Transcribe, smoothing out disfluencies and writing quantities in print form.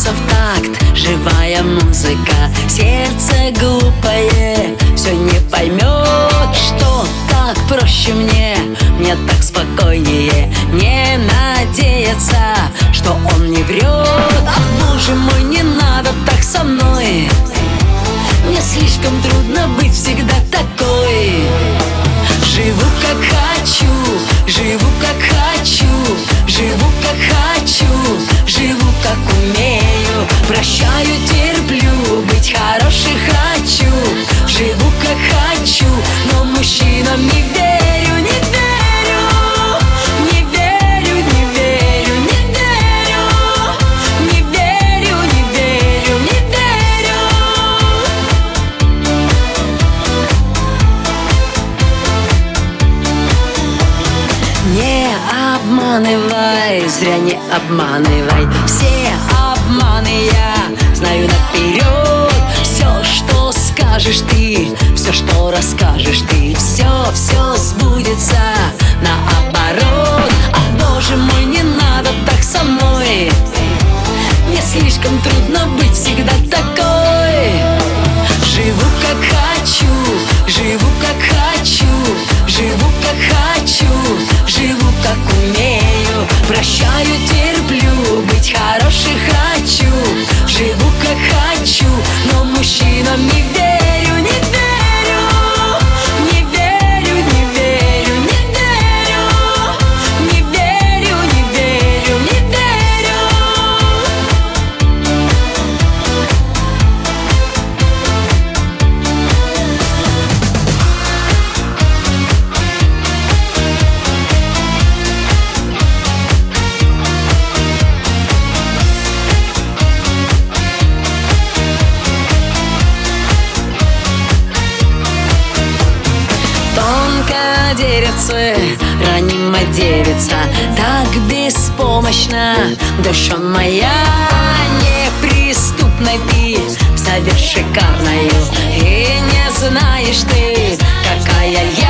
бьется в такт живая музыка. Сердце глупое все не поймет, что так проще мне так спокойнее не надеяться, что он не врет. Ах, боже мой, не надо так со мной, мне слишком трудно быть всегда такой. Живу как хочу, живу как хочу, живу как хочу, живу как умею. Прощаю, терплю, быть хорошей хочу. Живу как хочу, но мужчинам не верю, не верю, не верю, не верю, не верю, не верю, не верю, не верю. Не обманывай, зря не обманывай. Все обманы я знаю наперед. Все, что скажешь ты, все, что расскажешь ты, все сбудется наоборот. Ах, боже мой, не надо так со мной, мне слишком трудно быть всегда такой. Живу как хочу, живу как хочу, живу как хочу, живу как умею. Прощаю, терплю, быть хорошей хочу. Живу как хочу, но мужчинам не верю, не верю, не верю, не верю, не верю, не верю, не верю, не верю. Дерется, ранима девица, так беспомощна душа моя. Неприступной ты, завет шикарною, и не знаешь ты, какая я.